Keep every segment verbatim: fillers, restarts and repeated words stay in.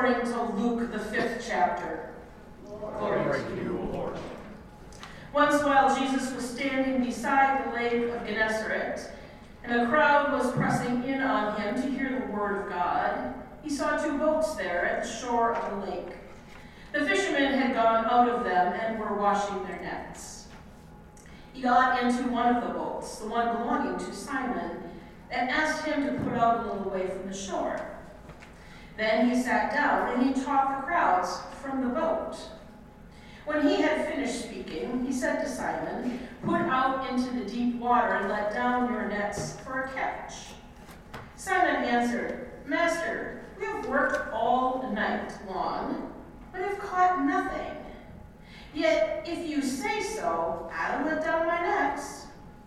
according to Luke, the fifth chapter. Glory to you, O Lord. Once while Jesus was standing beside the lake of Gennesaret, and a crowd was pressing in on him to hear the word of God, he saw two boats there at the shore of the lake. The fishermen had gone out of them and were washing their nets. He got into one of the boats, the one belonging to Simon, and asked him to put out a little way from the shore. Then he sat down and he taught the crowds from the boat. When he had finished speaking, he said to Simon, "Put out into the deep water and let down your nets for a catch." Simon answered, "Master, we have worked all night long, but have caught nothing. Yet if you say so, I'll let down my nets."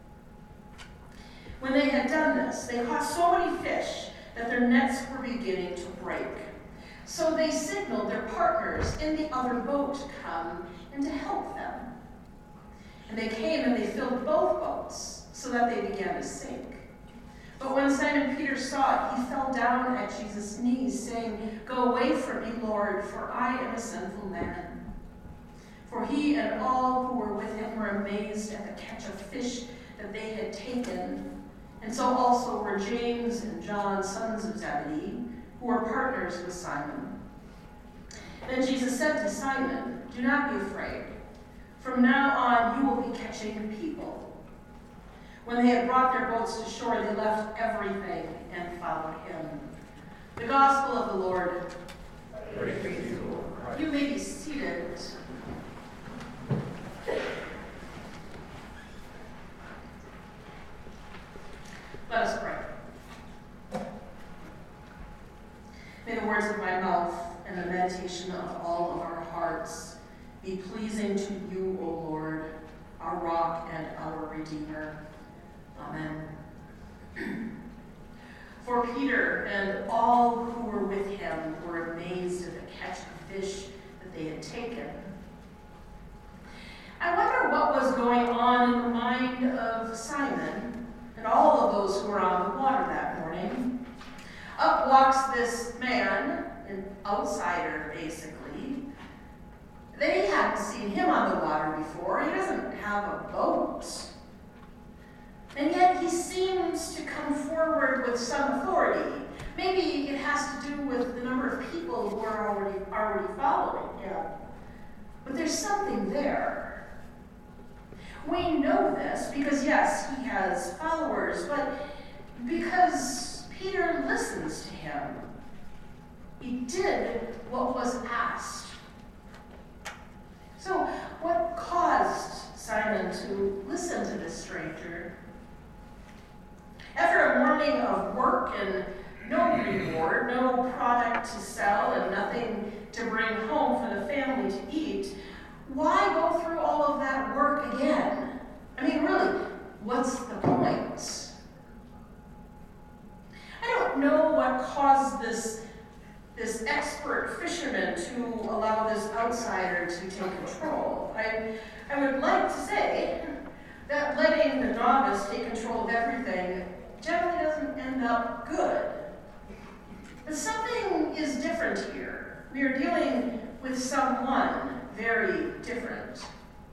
When they had done this, they caught so many fish that their nets were beginning to break. So they signaled their partners in the other boat to come and to help them. And they came and they filled both boats, so that they began to sink. But when Simon Peter saw it, he fell down at Jesus' knees, saying, "Go away from me, Lord, for I am a sinful man." For he and all who were with him were amazed at the catch of fish that they had taken, and so also were James and John, sons of Zebedee, who were partners with Simon. Then Jesus said to Simon, "Do not be afraid. From now on you will be catching people." When they had brought their boats to shore, they left everything and followed him. The Gospel of the Lord. Praise to you, Lord Christ. You may be seated. Let us pray. May the words of my mouth and the meditation of all of our hearts be pleasing to you, O Lord, our rock and our Redeemer. Amen. For Peter and all who were with him were amazed at the catch of fish that they had taken. I wonder what was going on in the mind of Simon and all of those who were on the water that morning. Up walks this man, an outsider basically. They hadn't seen him on the water before. He doesn't have a boat. And yet he seems to come forward with some authority. Maybe it has to do with the number of people who are already, already following him. But there's something there. We know this because, yes, he has followers, but because Peter listens to him. He did what was asked. So what caused Simon to listen to this stranger? After a morning of work and no reward, no product to sell, and nothing to bring home for the family to eat, why go through all of that work again? I mean, really, what's the point? I don't know what caused this, this expert fisherman to allow this outsider to take control. I, I would like to say that letting the novice take control of everything generally doesn't end up good. But something is different here. We are dealing with someone very different.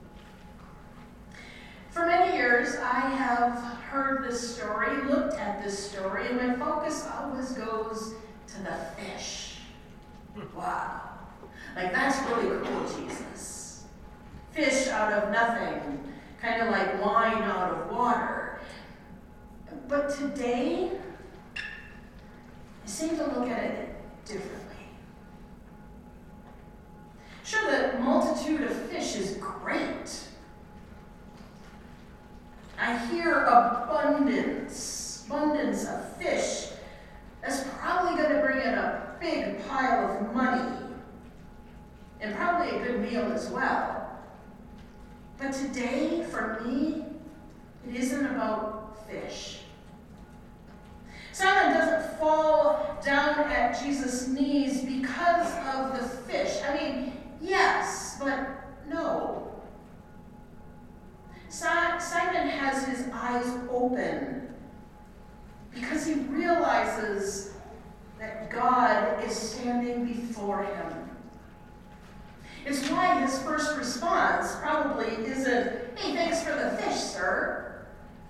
For many years, I have heard this story, looked at this story, and my focus always goes to the fish. Wow. Like, that's really cool, Jesus. Fish out of nothing, kind of like wine out of water. But today, I seem to look at it differently. Sure, the multitude of fish is great. I hear abundance, abundance of fish. That's probably going to bring in a big pile of money and probably a good meal as well. But today, for me, it isn't about fish. Simon doesn't fall down at Jesus' knees because of the fish. I mean, yes, but no. Simon has his eyes open because he realizes that God is standing before him. It's why his first response probably isn't, "Hey, thanks for the fish, sir."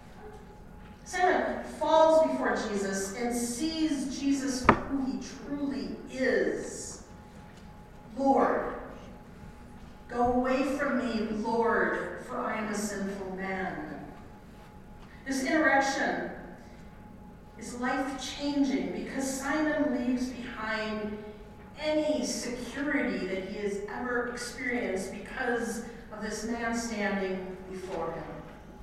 Simon falls before Jesus and sees Jesus for who he truly is. "Lord, go away from me, Lord, for I am a sinful man." This interaction is life-changing because Simon leaves behind any security that he has ever experienced because of this man standing before him.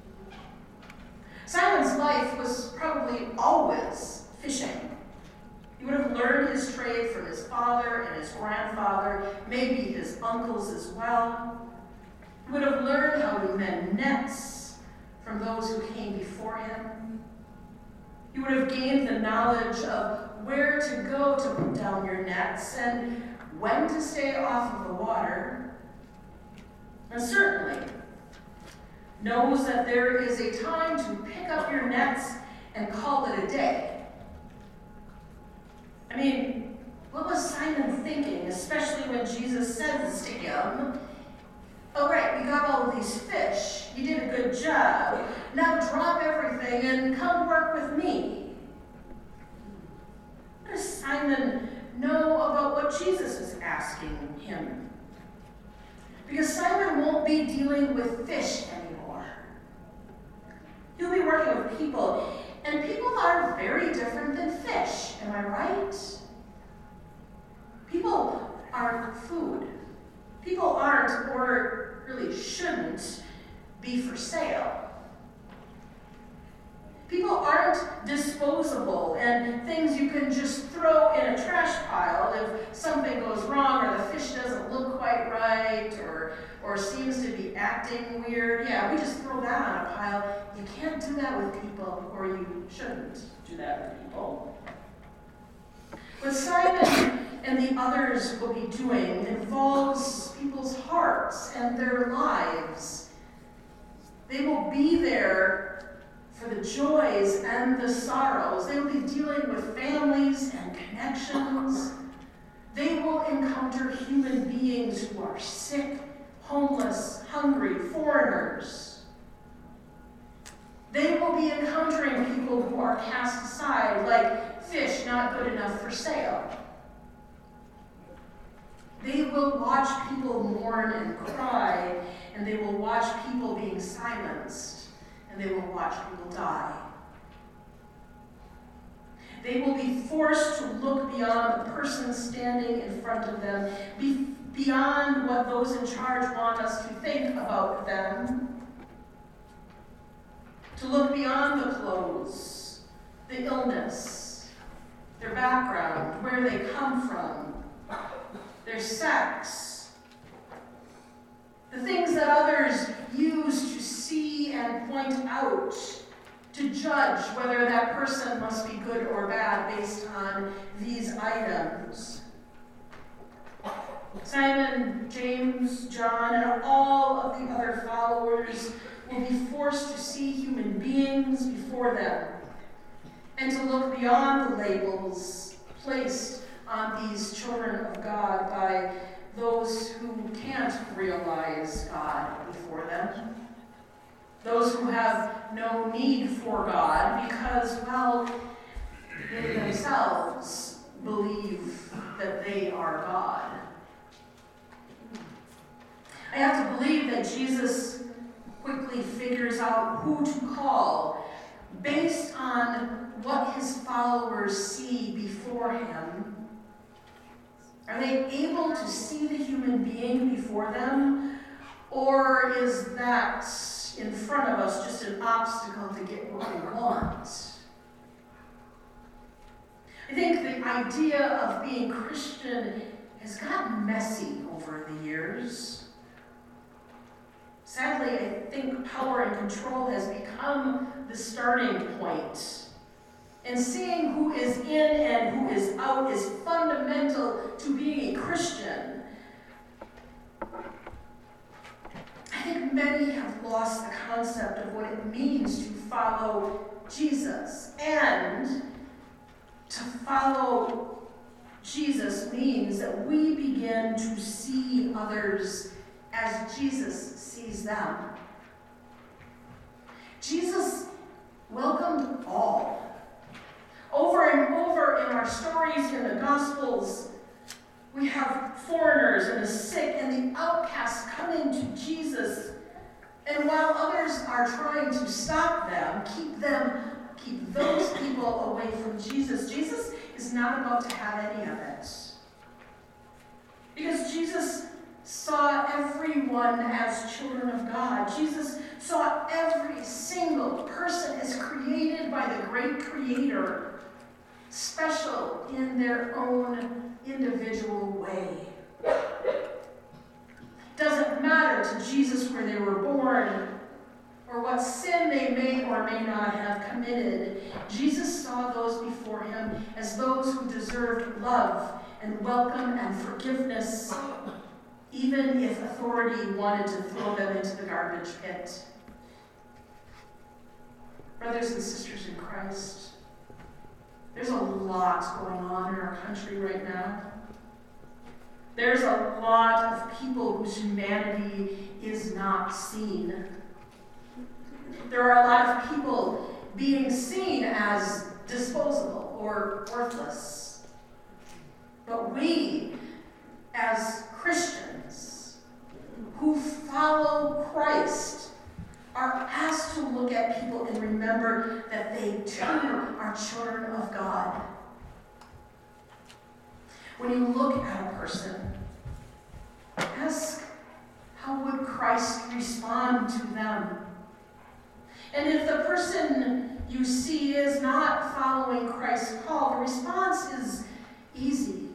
Simon's life was probably always fishing. He would have learned his trade from his father and his grandfather, maybe his uncles as well. He would have learned how to mend nets from those who came before him. He would have gained the knowledge of where to go to put down your nets and when to stay off of the water. And certainly knows that there is a time to pick up your nets and call it a day. I mean, what was Simon thinking, especially when Jesus says to him, "Oh, right, we got all of these fish. You did a good job. Now drop everything and come work with me." What does Simon know about what Jesus is asking him? Because Simon won't be dealing with fish anymore. He'll be working with people, and people are very different than fish, am I right? People aren't food. People aren't, or really shouldn't, be for sale. People aren't disposable and things you can just throw in a trash pile if something goes wrong or the fish doesn't look quite right or, or seems to be acting weird. Yeah, we just throw that on a pile. You can't do that with people, or you shouldn't do that with people. What Simon and the others will be doing involves people's hearts and their lives. They will be there for the joys and the sorrows. They will be dealing with families and connections. They will encounter human beings who are sick, homeless, hungry, foreigners. They will be encountering people who are cast aside, like fish not good enough for sale. They will watch people mourn and cry, and they will watch people being silenced. And they will watch people die. They will be forced to look beyond the person standing in front of them, be beyond what those in charge want us to think about them, to look beyond the clothes, the illness, their background, where they come from, their sex, the things that others use to see and point out, to judge whether that person must be good or bad based on these items. Simon, James, John, and all of the other followers will be forced to see human beings before them and to look beyond the labels placed on these children of God by those who can't realize God before them. Those who have no need for God because, well, they themselves believe that they are God. I have to believe that Jesus quickly figures out who to call based on what his followers see before him. Are they able to see the human being before them? Or is that in front of us just an obstacle to get what we want? I think the idea of being Christian has gotten messy over the years. Sadly, I think power and control has become the starting point. And seeing who is in and who is out is fundamental to being a Christian. I think many have lost the concept of what it means to follow Jesus and to follow Jesus means that we begin to see others as Jesus sees them. Jesus welcomed all. Over and over in our stories in the Gospels, we have foreigners and the sick and the outcasts coming to Jesus. And while others are trying to stop them, keep them, keep those people away from Jesus, Jesus is not about to have any of it. Because Jesus saw everyone as children of God. Jesus saw every single person as created by the great Creator, special in their own individual way. Doesn't matter to Jesus where they were born or what sin they may or may not have committed. Jesus saw those before him as those who deserved love and welcome and forgiveness, even if authority wanted to throw them into the garbage pit. Brothers and sisters in Christ, there's a lot going on in our country right now. There's a lot of people whose humanity is not seen. There are a lot of people being seen as disposable or worthless. But we, as Christians who follow Christ, are asked to look at people and remember that they too are children of God. When you look at a person, ask, how would Christ respond to them? And if the person you see is not following Christ's call, the response is easy.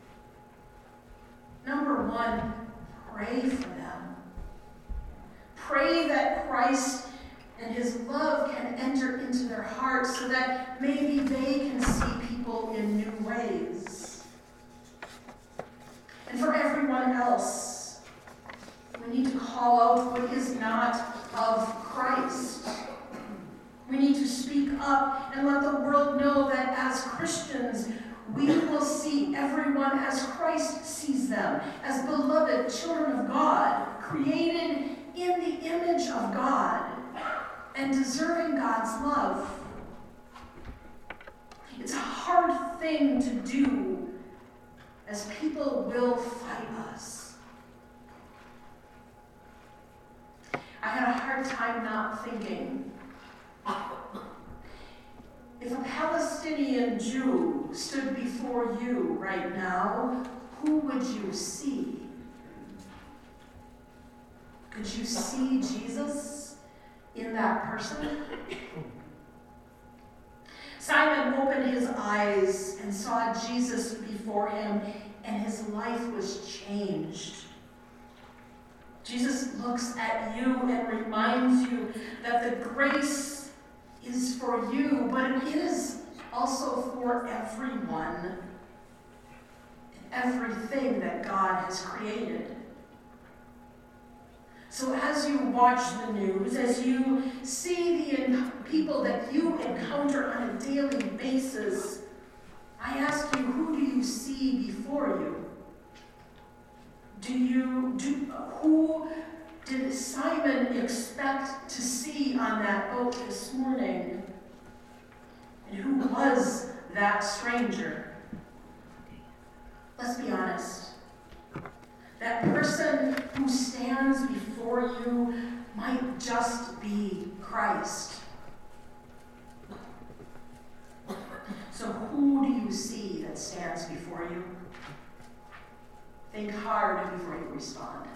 Number one, pray for them. Pray that Christ and his love can enter into their hearts so that maybe they can see people in new ways. And for everyone else, we need to call out what is not of Christ. We need to speak up and let the world know that as Christians, we will see everyone as Christ sees them, as beloved children of God, created in the image of God and deserving God's love. It's a hard thing to do, as people will fight us. I had a hard time not thinking, if a Palestinian Jew stood before you right now, who would you see? Could you see Jesus in that person? Simon opened his eyes and saw Jesus before him, and his life was changed. Jesus looks at you and reminds you that the grace is for you, but it is also for everyone, everything that God has created. So as you watch the news, as you see the people that you encounter on a daily basis, I ask you, who do you see before you? Do you, do, who did Simon expect to see on that boat this morning? And who was that stranger? Let's be honest. That person who stands before you might just be Christ. So who do you see that stands before you? Think hard before you respond.